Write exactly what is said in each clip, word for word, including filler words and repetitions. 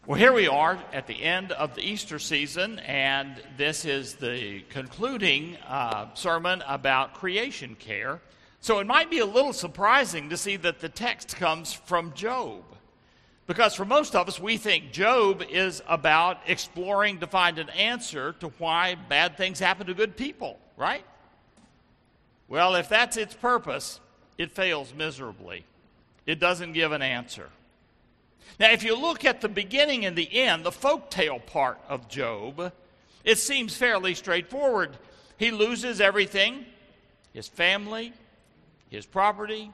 Well, here we are at the end of the Easter season, and this is the concluding uh, sermon about creation care. So it might be a little surprising to see that the text comes from Job, because for most of us, we think Job is about exploring to find an answer to why bad things happen to good people, right? Well, if that's its purpose, it fails miserably. It doesn't give an answer. Now, if you look at the beginning and the end, the folktale part of Job, it seems fairly straightforward. He loses everything, his family, his property.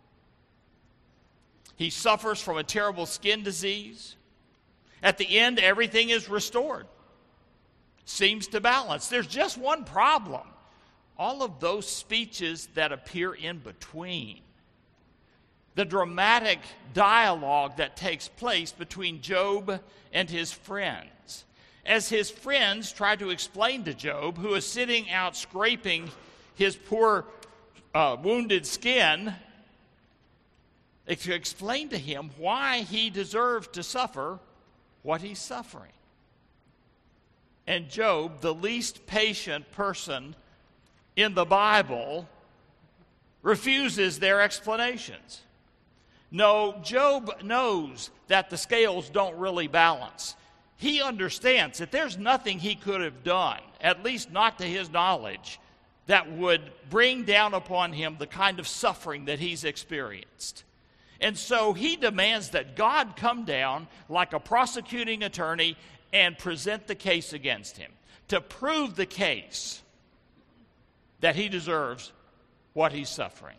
He suffers from a terrible skin disease. At the end, everything is restored. Seems to balance. There's just one problem. All of those speeches that appear in between. The dramatic dialogue that takes place between Job and his friends. As his friends try to explain to Job, who is sitting out scraping his poor uh, wounded skin, to explain to him why he deserves to suffer what he's suffering. And Job, the least patient person in the Bible, refuses their explanations. No, Job knows that the scales don't really balance. He understands that there's nothing he could have done, at least not to his knowledge, that would bring down upon him the kind of suffering that he's experienced. And so he demands that God come down like a prosecuting attorney and present the case against him to prove the case that he deserves what he's suffering.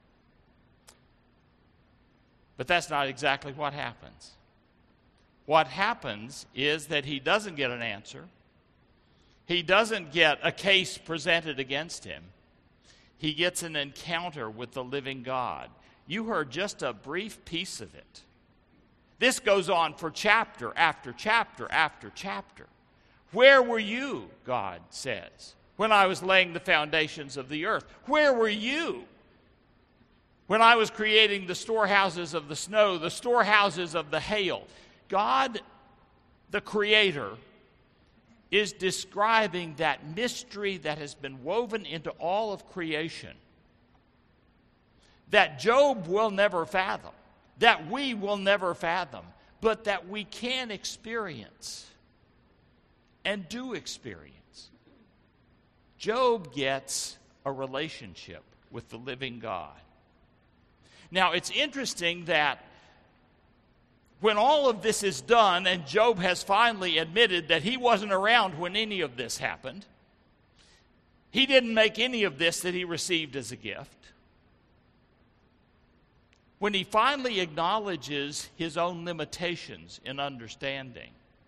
But that's not exactly what happens. What happens is that he doesn't get an answer. He doesn't get a case presented against him. He gets an encounter with the living God. You heard just a brief piece of it. This goes on for chapter after chapter after chapter. Where were you, God says, when I was laying the foundations of the earth? Where were you when I was creating the storehouses of the snow, the storehouses of the hail? God, the Creator, is describing that mystery that has been woven into all of creation, that Job will never fathom, that we will never fathom, but that we can experience and do experience. Job gets a relationship with the living God. Now, it's interesting that when all of this is done and Job has finally admitted that he wasn't around when any of this happened, he didn't make any of this that he received as a gift. When he finally acknowledges his own limitations in understanding,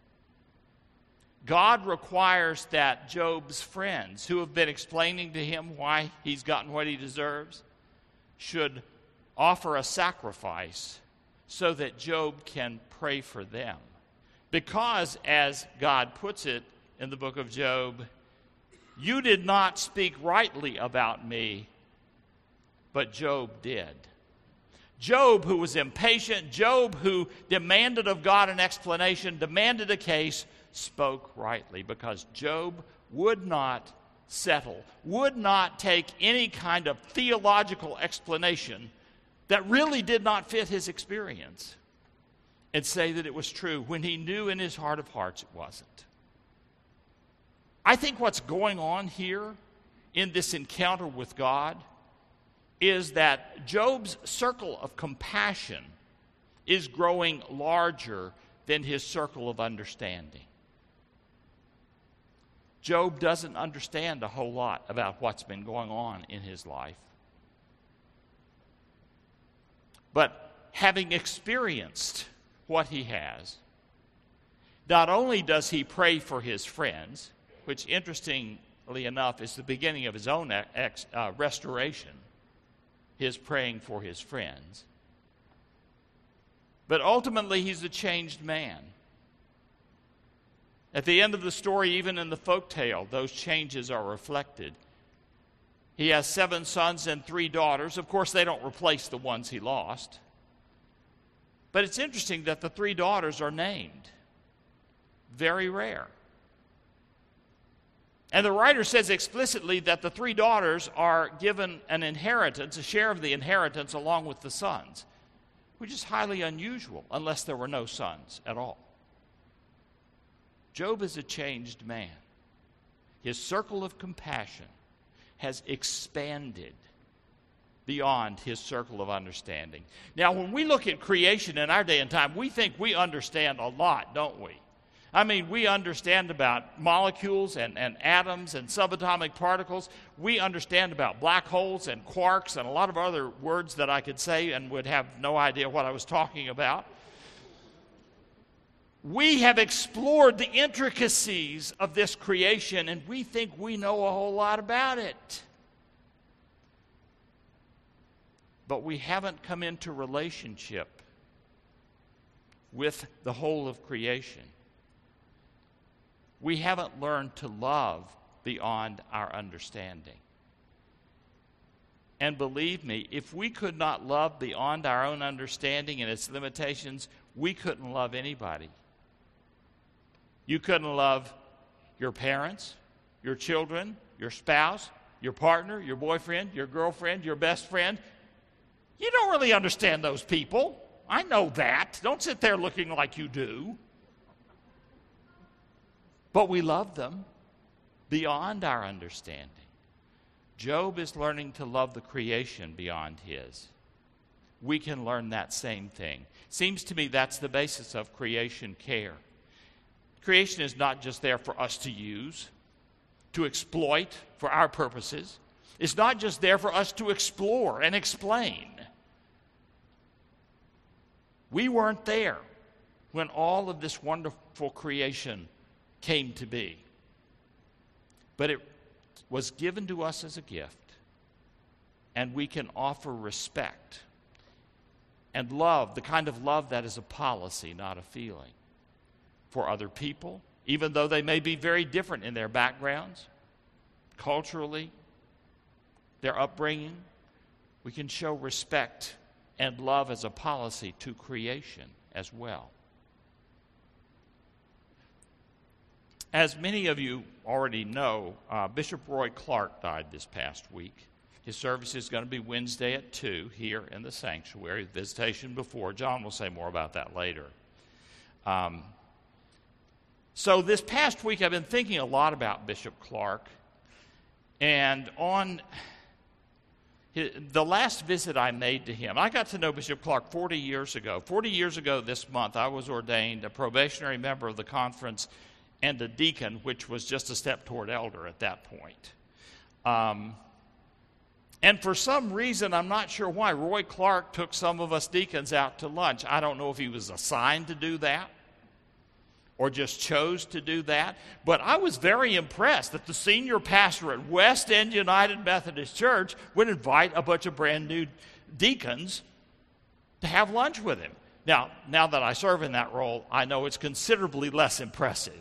God requires that Job's friends, who have been explaining to him why he's gotten what he deserves, should offer a sacrifice so that Job can pray for them. Because, as God puts it in the book of Job, you did not speak rightly about me, but Job did. Job, who was impatient, Job, who demanded of God an explanation, demanded a case, spoke rightly, because Job would not settle, would not take any kind of theological explanation that really did not fit his experience and say that it was true when he knew in his heart of hearts it wasn't. I think what's going on here in this encounter with God is that Job's circle of compassion is growing larger than his circle of understanding. Job doesn't understand a whole lot about what's been going on in his life. But having experienced what he has, not only does he pray for his friends, which interestingly enough is the beginning of his own ex, uh, restoration, his praying for his friends, but ultimately he's a changed man. At the end of the story, even in the folktale, those changes are reflected. He has seven sons and three daughters. Of course, they don't replace the ones he lost. But it's interesting that the three daughters are named. very rare. And the writer says explicitly that the three daughters are given an inheritance, a share of the inheritance along with the sons, which is highly unusual unless there were no sons at all. Job is a changed man. His circle of compassion has expanded beyond his circle of understanding. Now, when we look at creation in our day and time, we think we understand a lot, don't we? I mean, we understand about molecules and, and atoms and subatomic particles. We understand about black holes and quarks and a lot of other words that I could say and would have no idea what I was talking about. We have explored the intricacies of this creation, and we think we know a whole lot about it. But we haven't come into relationship with the whole of creation. We haven't learned to love beyond our understanding. And believe me, if we could not love beyond our own understanding and its limitations, we couldn't love anybody. You couldn't love your parents, your children, your spouse, your partner, your boyfriend, your girlfriend, your best friend. You don't really understand those people. I know that. Don't sit there looking like you do. But we love them beyond our understanding. Job is learning to love the creation beyond his. We can learn that same thing. Seems to me that's the basis of creation care. Creation is not just there for us to use, to exploit for our purposes. It's not just there for us to explore and explain. We weren't there when all of this wonderful creation came to be. But it was given to us as a gift, and we can offer respect and love, the kind of love that is a policy, not a feeling, for other people, even though they may be very different in their backgrounds, culturally, their upbringing. We can show respect and love as a policy to creation as well. As many of you already know, uh, Bishop Roy Clark died this past week. His service is going to be Wednesday at two here in the sanctuary, visitation before. John will say more about that later. Um, so this past week I've been thinking a lot about Bishop Clark. And on his, the last visit I made to him, I got to know Bishop Clark forty years ago. forty years ago this month, I was ordained a probationary member of the conference and a deacon, which was just a step toward elder at that point. Um, and for some reason, I'm not sure why, Roy Clark took some of us deacons out to lunch. I don't know if he was assigned to do that or just chose to do that, but I was very impressed that the senior pastor at West End United Methodist Church would invite a bunch of brand new deacons to have lunch with him. Now, now that I serve in that role, I know it's considerably less impressive.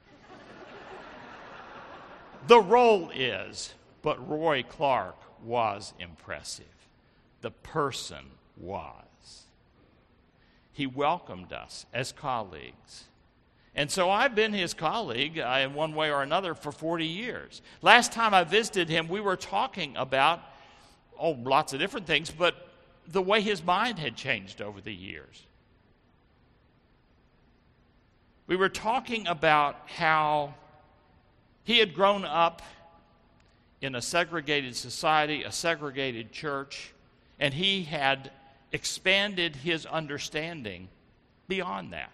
The role is, but Roy Clark was impressive. The person was. He welcomed us as colleagues. And so I've been his colleague uh, in one way or another for forty years. Last time I visited him, we were talking about, oh, lots of different things, but the way his mind had changed over the years. We were talking about how he had grown up in a segregated society, a segregated church, and he had expanded his understanding beyond that.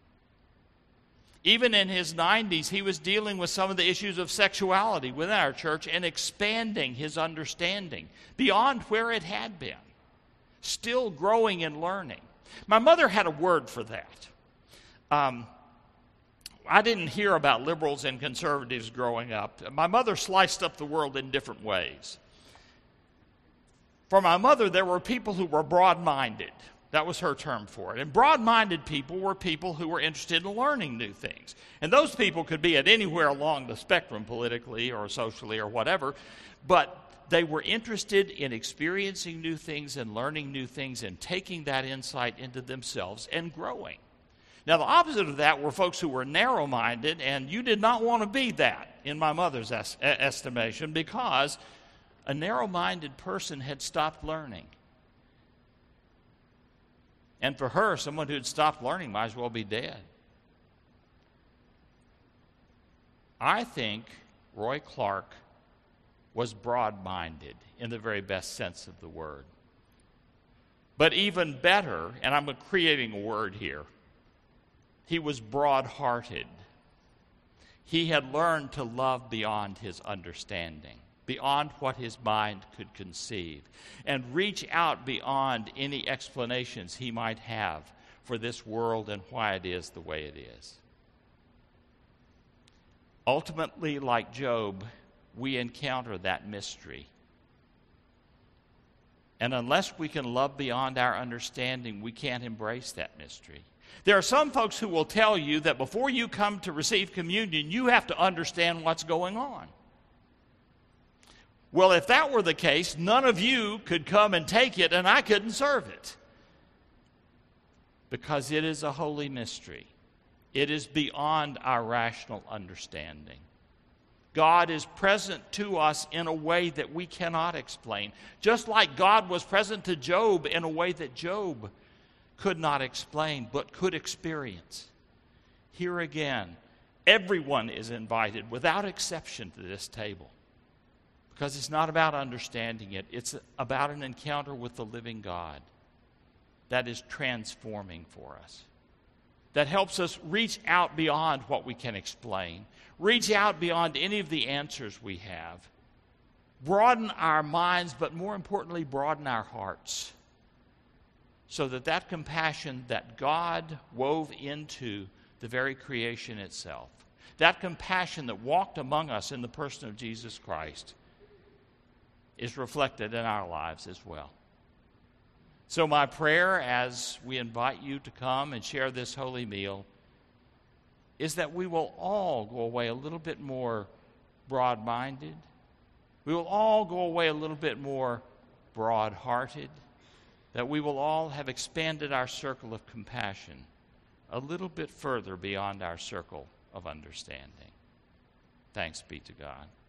Even in his nineties, he was dealing with some of the issues of sexuality within our church and expanding his understanding beyond where it had been, still growing and learning. My mother had a word for that. Um, I didn't hear about liberals and conservatives growing up. My mother sliced up the world in different ways. For my mother, there were people who were broad-minded. That was her term for it. And broad-minded people were people who were interested in learning new things. And those people could be at anywhere along the spectrum, politically or socially or whatever, but they were interested in experiencing new things and learning new things and taking that insight into themselves and growing. Now, the opposite of that were folks who were narrow-minded, and you did not want to be that, in my mother's es- estimation, because a narrow-minded person had stopped learning. And for her, someone who had stopped learning might as well be dead. I think Roy Clark was broad-minded in the very best sense of the word. But even better, and I'm creating a word here, he was broad-hearted. He had learned to love beyond his understanding, beyond what his mind could conceive, and reach out beyond any explanations he might have for this world and why it is the way it is. Ultimately, like Job, we encounter that mystery. And unless we can love beyond our understanding, we can't embrace that mystery. There are some folks who will tell you that before you come to receive communion, you have to understand what's going on. Well, if that were the case, none of you could come and take it, and I couldn't serve it. Because it is a holy mystery. It is beyond our rational understanding. God is present to us in a way that we cannot explain. Just like God was present to Job in a way that Job could not explain, but could experience. Here again, everyone is invited without exception to this table. Because it's not about understanding it. It's about an encounter with the living God that is transforming for us. That helps us reach out beyond what we can explain. Reach out beyond any of the answers we have. Broaden our minds, but more importantly, broaden our hearts. So that that compassion that God wove into the very creation itself, that compassion that walked among us in the person of Jesus Christ, is reflected in our lives as well. So my prayer as we invite you to come and share this holy meal is that we will all go away a little bit more broad-minded. We will all go away a little bit more broad-hearted. That we will all have expanded our circle of compassion a little bit further beyond our circle of understanding. Thanks be to God.